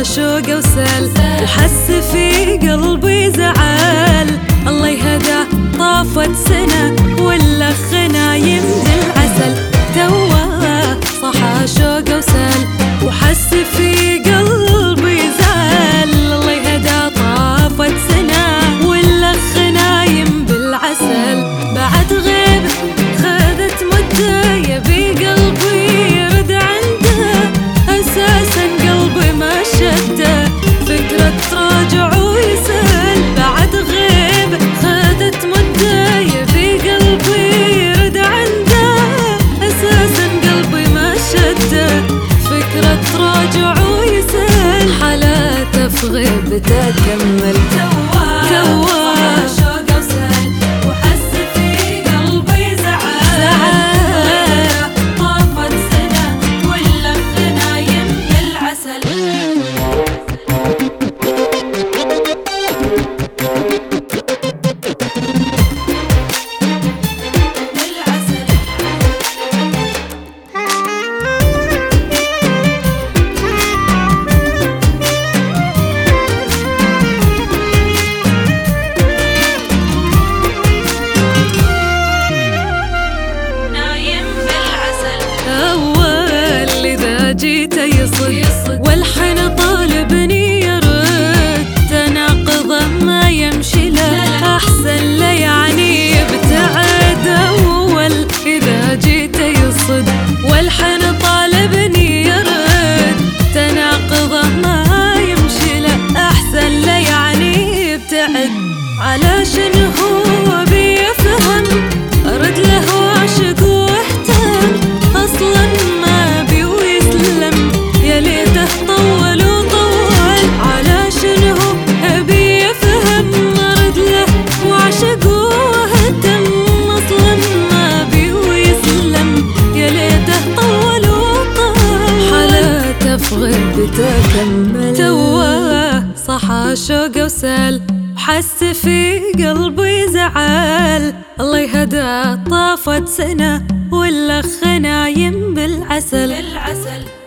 شوق وسال وحس في قلبي زعل. الله يهدى طافت سنة والأخ نايم بالعسل. توه صحى شوق وسال وحس في قلبي زعل. الله يهدى طافت سنة والأخ نايم بالعسل. بعد غيب خذت مدة يبي قلبي يرد عنده، أساسا قلبي ما شده فكرة تراجع ويسأل. بعد غيب خذت مدة يبي قلبي يرد عنده، أساسا قلبي ما شده فكرة تراجع ويسأل. حالاته في غيبته كمل. توه شوق وسال وحس في قلبي زعل. طافت سنة والأخ نايم بالعسل. جيت يصد والحين طالبني يرد، تناقض ما يمشي له أحسن له يعني يبتعد. أول إذا جيت يصد والحين طالبني يرد، تناقض ما يمشي له أحسن له يعني يبتعد. علشان هو بيفهم أرد له وعشق واهتم، أصلا ما بيسلم يا ليته طول وطول. علشان هو بيفهم أرد له وعشق واهتم، أصلا ما بيسلم يا ليته طول وطول. حالاته في غيبته كمل. توه صحى شوق وسال وحس في قلبي زعل. الله يهدى طافت سنة والأخ نايم بالعسل.